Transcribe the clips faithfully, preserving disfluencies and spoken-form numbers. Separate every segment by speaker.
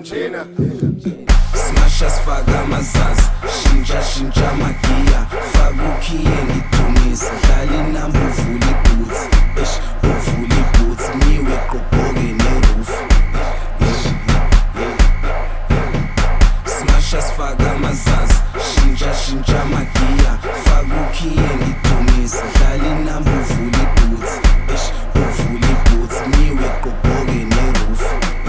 Speaker 1: Smasha sifaka amazazi, shintsha shintsha magiya, faka ukhiye ngidumisa, dlala inamba uvula iboots, eish uvula iboots, ngiwe qobhoke neroof. Smasha sifaka amazazi, shintsha shintsha magiya, faka ukhiye ngidumisa, dlala inamba uvula iboots, eish uvula iboots, ngiwe qobhoke neroof.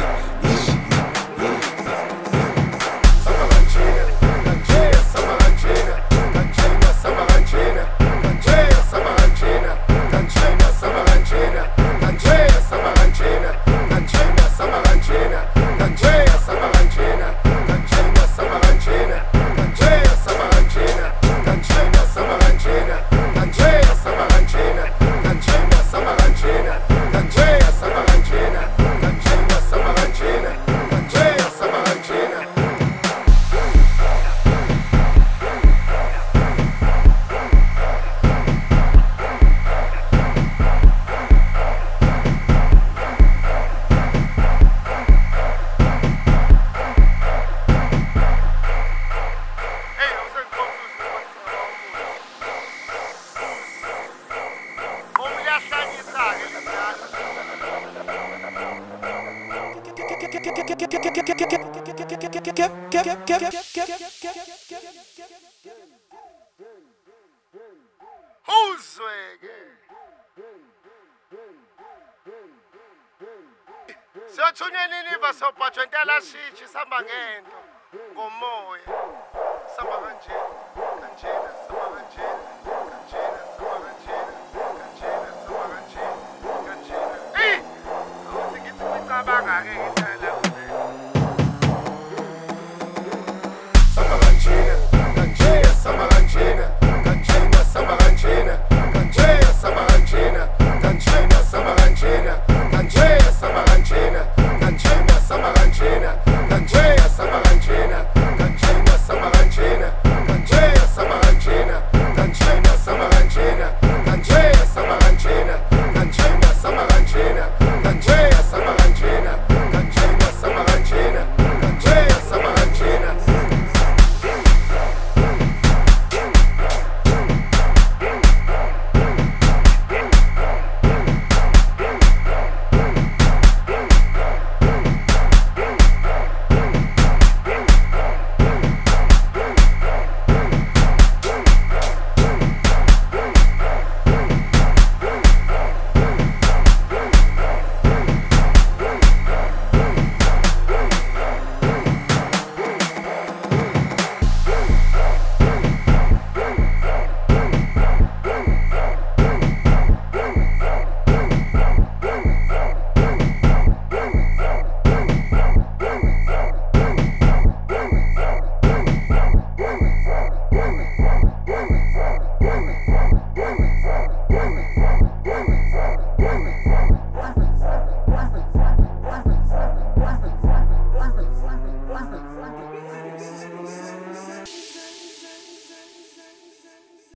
Speaker 2: Siyothunywa nini sobhathwa intela shitshi sihamba ngento ngomoya sihamba kanjena kanjena sihamba kanjena kanjena sihamba kanjena kanjena sihamba kanjena kanjena eh awuthi ngithi ngicabanga ke